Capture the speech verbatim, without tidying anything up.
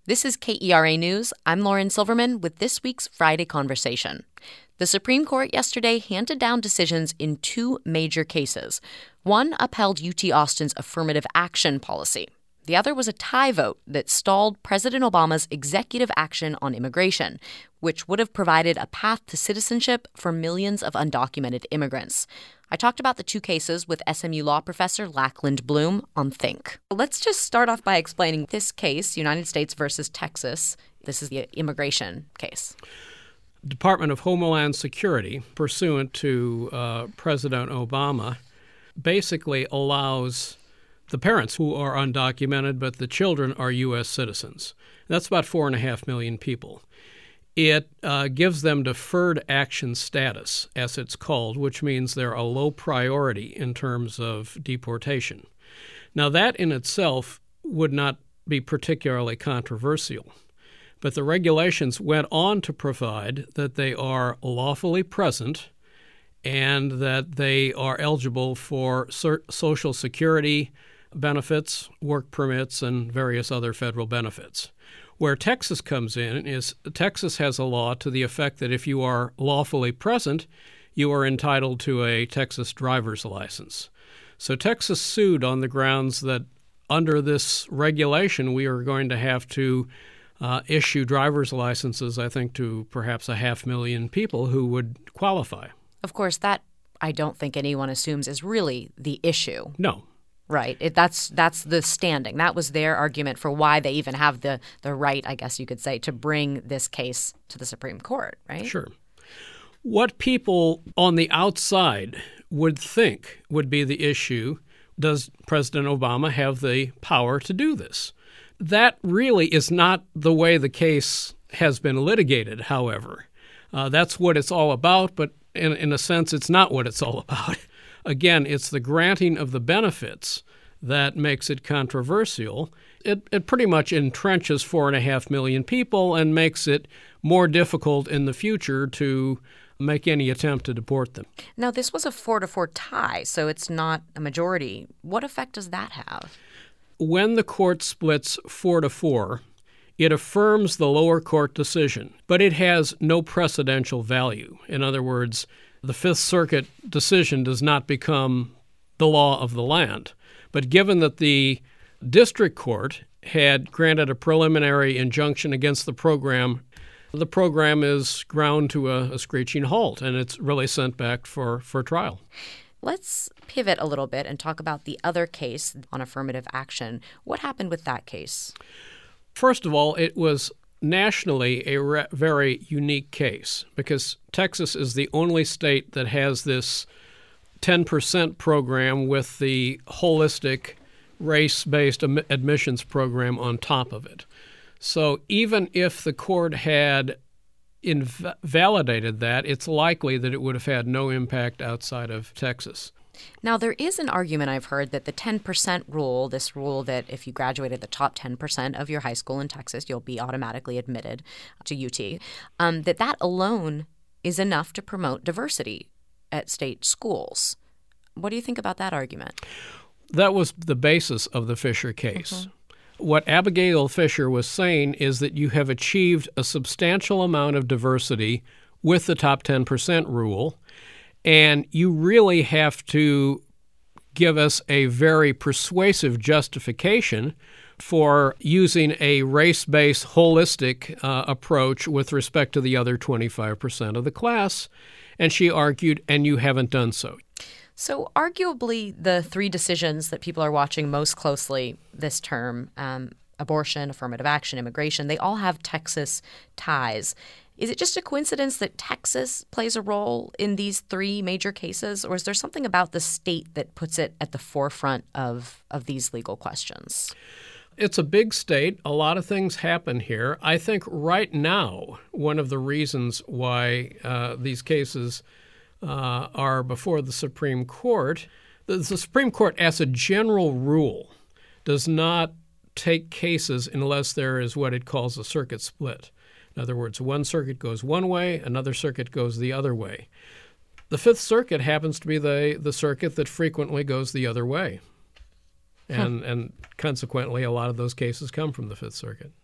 This is K E R A News. I'm Lauren Silverman with this week's Friday Conversation. The Supreme Court yesterday handed down decisions in two major cases. One upheld U T Austin's affirmative action policy. The other was a tie vote that stalled President Obama's executive action on immigration, which would have provided a path to citizenship for millions of undocumented immigrants. I talked about the two cases with S M U law professor Lackland Bloom on Think. Let's just start off by explaining this case, United States versus Texas. This is the immigration case. Department of Homeland Security, pursuant to uh, President Obama, basically allows the parents who are undocumented, but the children are U S citizens. That's about four and a half million people. It uh, gives them deferred action status, as it's called, which means they're a low priority in terms of deportation. Now, that in itself would not be particularly controversial, but the regulations went on to provide that they are lawfully present and that they are eligible for Social Security benefits, work permits, and various other federal benefits. Where Texas comes in is Texas has a law to the effect that if you are lawfully present, you are entitled to a Texas driver's license. So Texas sued on the grounds that under this regulation, we are going to have to uh, issue driver's licenses, I think, to perhaps a half million people who would qualify. Of course, that I don't think anyone assumes is really the issue. No. Right. It, that's that's the standing. That was their argument for why they even have the, the right, I guess you could say, to bring this case to the Supreme Court, right? Sure. What people on the outside would think would be the issue, does President Obama have the power to do this? That really is not the way the case has been litigated, however. Uh, that's what it's all about, but in, in a sense, it's not what it's all about. Again, it's the granting of the benefits that makes it controversial. It, it pretty much entrenches four and a half million people and makes it more difficult in the future to make any attempt to deport them. Now, this was a four to four tie, so it's not a majority. What effect does that have? When the court splits four to four, it affirms the lower court decision, but it has no precedential value. In other words, the Fifth Circuit decision does not become the law of the land. But given that the district court had granted a preliminary injunction against the program, the program is ground to a, a screeching halt, and it's really sent back for, for trial. Let's pivot a little bit and talk about the other case on affirmative action. What happened with that case? First of all, it was nationally a re- very unique case because Texas is the only state that has this ten percent program with the holistic race-based am- admissions program on top of it. So even if the court had invalidated that, it's likely that it would have had no impact outside of Texas. Now, there is an argument I've heard that the ten percent rule, this rule that if you graduated the top ten percent of your high school in Texas, you'll be automatically admitted to U T, um, that that alone is enough to promote diversity at state schools. What do you think about that argument? That was the basis of the Fisher case. Mm-hmm. What Abigail Fisher was saying is that you have achieved a substantial amount of diversity with the top ten percent rule, and you really have to give us a very persuasive justification for using a race-based, holistic uh, approach with respect to the other twenty-five percent of the class. And she argued, and you haven't done so. So arguably, the three decisions that people are watching most closely this term, um, abortion, affirmative action, immigration, they all have Texas ties. Is it just a coincidence that Texas plays a role in these three major cases, or is there something about the state that puts it at the forefront of, of these legal questions? It's a big state. A lot of things happen here. I think right now, one of the reasons why uh, these cases uh, are before the Supreme Court, the, the Supreme Court, as a general rule, does not take cases unless there is what it calls a circuit split. In other words, one circuit goes one way, another circuit goes the other way. The Fifth Circuit happens to be the, the circuit that frequently goes the other way. And, huh. and consequently, a lot of those cases come from the Fifth Circuit.